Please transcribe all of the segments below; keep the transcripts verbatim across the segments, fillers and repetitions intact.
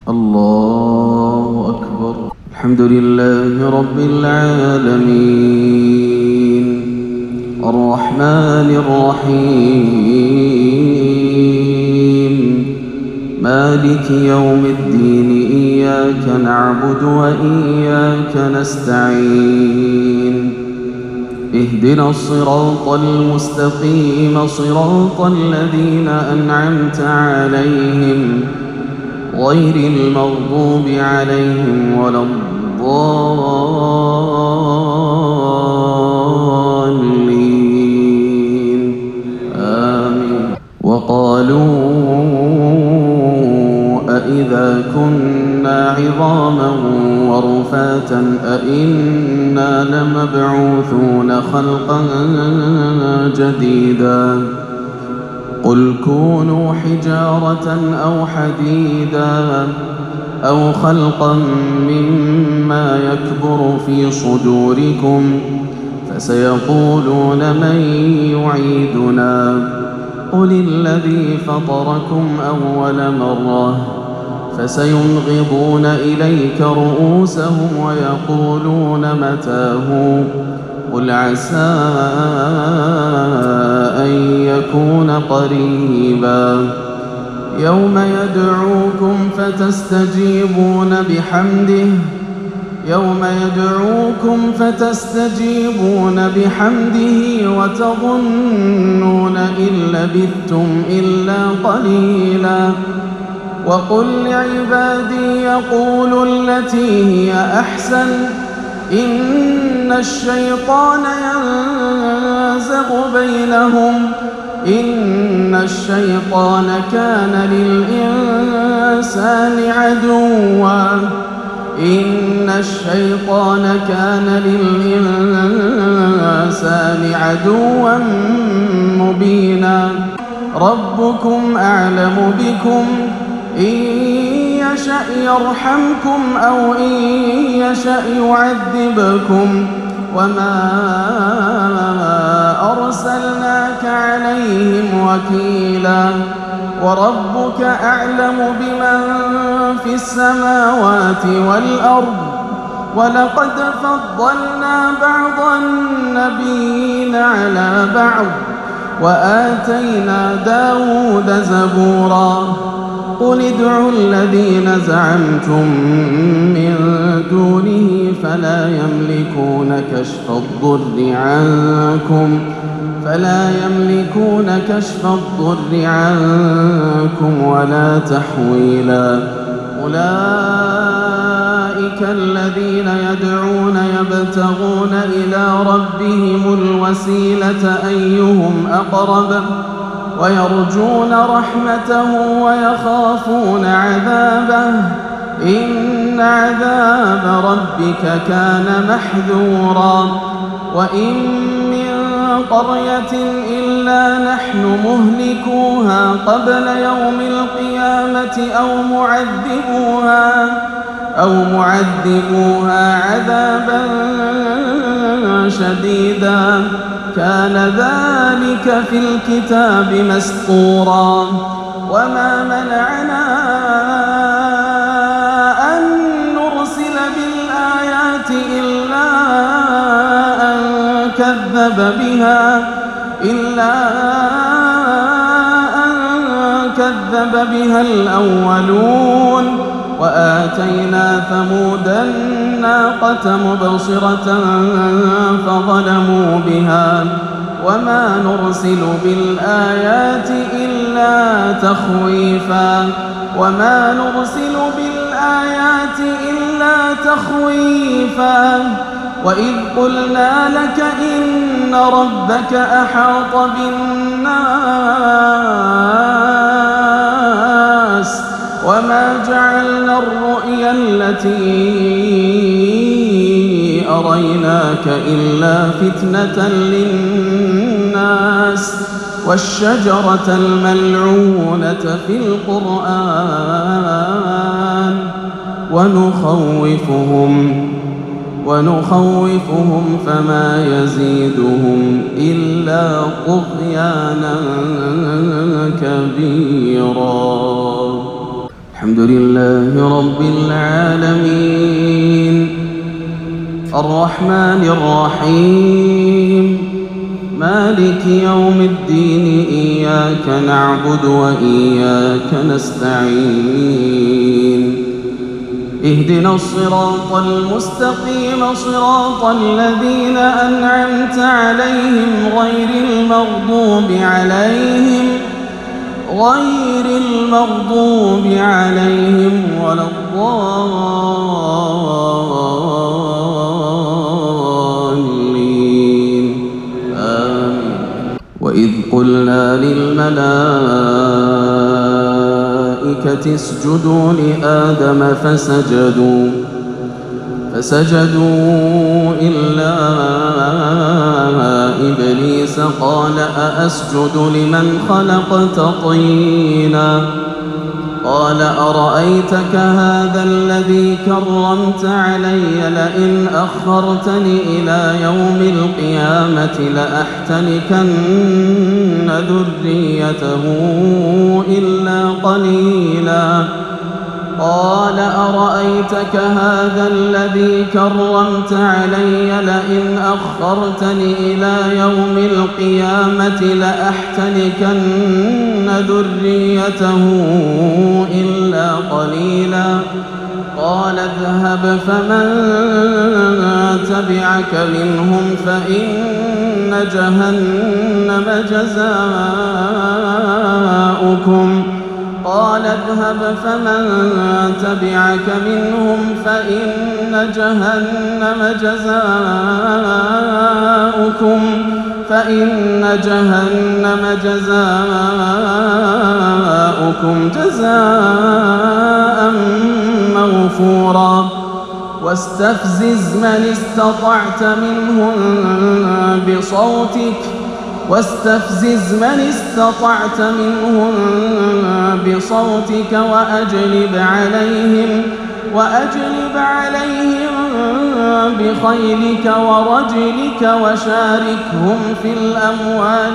الله أكبر. الحمد لله رب العالمين الرحمن الرحيم مالك يوم الدين إياك نعبد وإياك نستعين اهدنا الصراط المستقيم صراط الذين أنعمت عليهم غير المغضوب عليهم ولا الضالين آمين. وقالوا أإذا كنا عظاما ورفاتا أإنا لمبعوثون خلقا جديدا قل كونوا حجارة أو حديدا أو خلقا مما يكبر في صدوركم فسيقولون من يعيدنا قل الذي فطركم أول مرة فسينغضون إليك رؤوسهم ويقولون متاه قل عسى أن يكون قريبا يوم يدعوكم فتستجيبون بحمده يوم يدعوكم فتستجيبون بحمده وتظنون إن لبثتم إلا قليلا وقل لعبادي يقولوا التي هي أحسن إن الشيطان ينزغ بينهم إن الشيطان كان للإنسان عدوا إن الشيطان كان للإنسان عدوا مبينا ربكم أعلم بكم إن يشأ يرحمكم أو إن يشأ يعذبكم وما أرسلناك عليهم وكيلا وربك أعلم بمن في السماوات والأرض ولقد فضلنا بعض النبيين على بعض وآتينا داود زبورا قل ادعوا الذين زعمتم من دونه فلا يملكون كشف الضر عنكم فلا يملكون كشف الضر عنكم ولا تحويلا أولئك الذين يدعون يبتغون إلى ربهم الوسيلة أيهم أقرب ويرجون رحمته ويخافون عذابه إن عذاب ربك كان محذورا وإن من قرية إلا نحن مهلكوها قبل يوم القيامة أو معذبوها أو معذبوها عذابا شديدا كان ذلك في الكتاب مسطورا وما منعنا أن نرسل بالآيات إلا أن كذب بها إلا أن كذب بها الأولون وآتينا ثمود الناقة مبصرة فظلموا بها وما نرسل بالآيات إلا تخويفا وما نرسل بالآيات إلا تخويفا وإذ قلنا لك إن ربك أحاط بالناس وما جعلنا الرؤيا التي أريناك إلا فتنة للناس والشجرة الملعونة في القرآن ونخوفهم ونخوفهم فما يزيدهم إلا طغيانا كبيرا. الحمد لله رب العالمين الرحمن الرحيم مالك يوم الدين إياك نعبد وإياك نستعين اهدنا الصراط المستقيم صراط الذين أنعمت عليهم غير المغضوب عليهم غير المغضوب عليهم ولا الضالين آمين. وإذ قلنا للملائكة اسجدوا لآدم فسجدوا فسجدوا إلا إبليس قال أأسجد لمن خلقت طينا قال أرأيتك هذا الذي كرمت علي لئن أخرتني إلى يوم القيامة لأحتنكن ذريته إلا قليلا قال أرأيتك هذا الذي كرمت علي لئن أخرتني إلى يوم القيامة لأحتنكن ذريته إلا قليلا قال اذهب فمن تبعك منهم فإن جهنم جزاؤكم قال اذهب فمن تبعك منهم فإن جهنم جزاؤكم فإن جهنم جزاؤكم جزاء موفورا واستفزز من استطعت منهم بصوتك واستفزز من استطعت منهم بصوتك وأجلب عليهم وأجلب عليهم بخيلك ورجلك وشاركهم في الأموال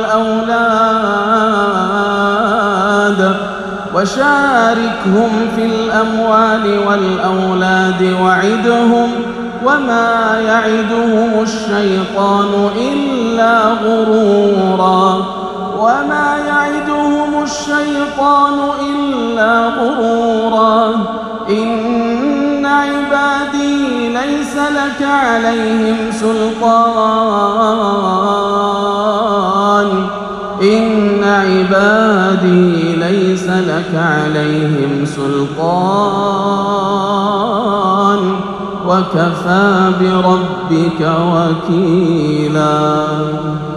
والأولاد وشاركهم في الأموال والأولاد وعدهم وما يعدهم الشيطان إلا غرورا وما يعدهم الشيطان إلا غرورا إن عبادي ليس لك عليهم سلطان إن عبادي ليس لك عليهم سلطان وكفى بربك وكيلا.